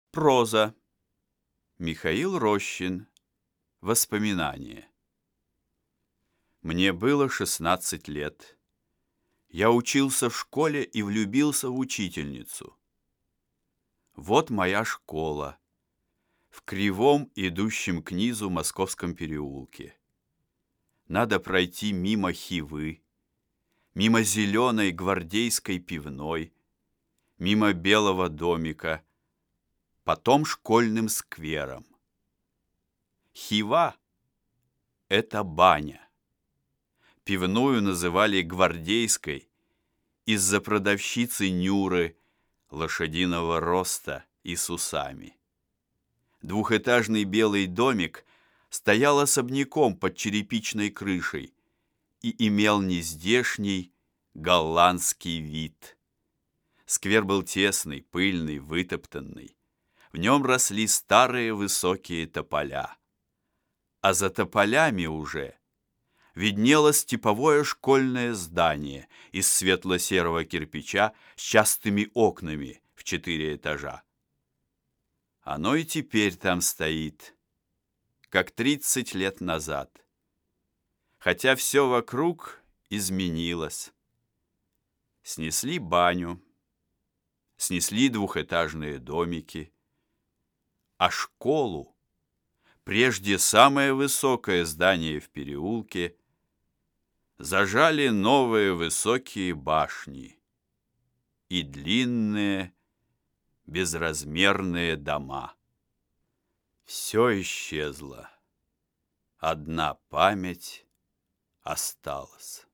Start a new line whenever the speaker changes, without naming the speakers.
Проза. Михаил Рощин. Воспоминания. Мне было 16 лет. Я учился в школе и влюбился в учительницу. Вот моя школа в кривом, идущем к низу Московском переулке. Надо пройти мимо Хивы, мимо зеленой гвардейской пивной, мимо белого домика, потом школьным сквером. Хива — это баня. Пивную называли гвардейской из-за продавщицы Нюры, лошадиного роста и с усами. Двухэтажный белый домик стоял особняком под черепичной крышей и имел нездешний голландский вид. Сквер был тесный, пыльный, вытоптанный. В нем росли старые высокие тополя. А за тополями уже виднелось типовое школьное здание из светло-серого кирпича с частыми окнами в 4 этажа. Оно и теперь там стоит, как 30 лет назад, хотя все вокруг изменилось. Снесли баню, снесли двухэтажные домики, а школу, прежде самое высокое здание в переулке, зажали новые высокие башни и длинные безразмерные дома. Все исчезло. Одна память осталась.